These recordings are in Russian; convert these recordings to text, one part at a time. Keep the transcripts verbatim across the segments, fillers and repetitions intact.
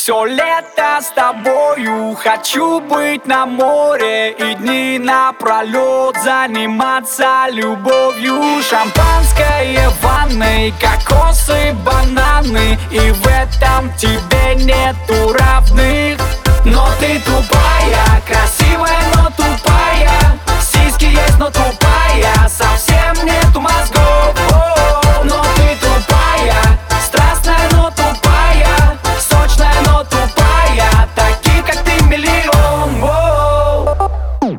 Все лето с тобою, хочу быть на море и дни напролет заниматься любовью. Шампанское в ванной, кокосы, бананы, и в этом тебе нету равных. Но ты тупая, красивая, но тупая. Сиськи есть, но тупая, совсем нету мозгов. О, но ты тупая, страстная, но тупая, сочная, но тупая, таких как ты миллион. О.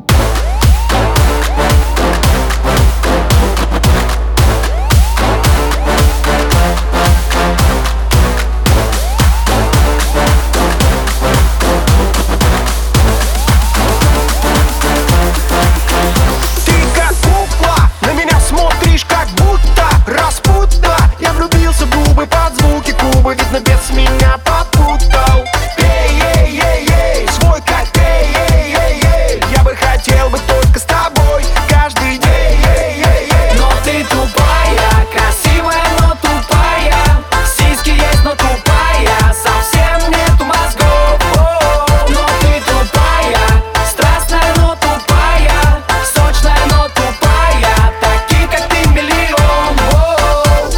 Видно, без меня попутал. Эй, эй, эй, эй, свой коктейль, эй, эй, эй. Я бы хотел быть только с тобой каждый день, эй, эй, эй. Но ты тупая, красивая, но тупая. Сиськи есть, но тупая, совсем нету мозгов. О, но ты тупая, страстная, но тупая, сочная, но тупая, таких как ты миллион. О.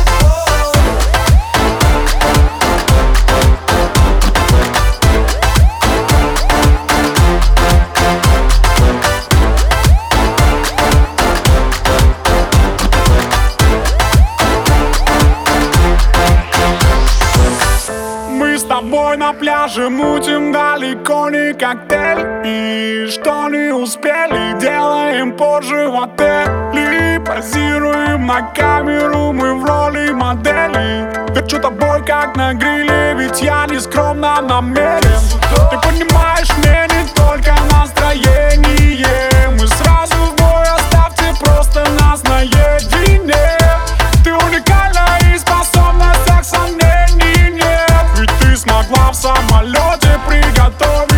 Мы с тобой на пляже мутим далеко не коктейль. И что не успели, делаем позже в отеле. Позируем на камеру, мы в роли модели. Верчу тобой как на гриле, ведь я не скромно намерен. Ты понимаешь, мне не только настроение. Мы сразу в бой, оставьте просто нас наедине. Ты уникальна и способна, всех сомнений нет. Ведь ты смогла в самолете приготовить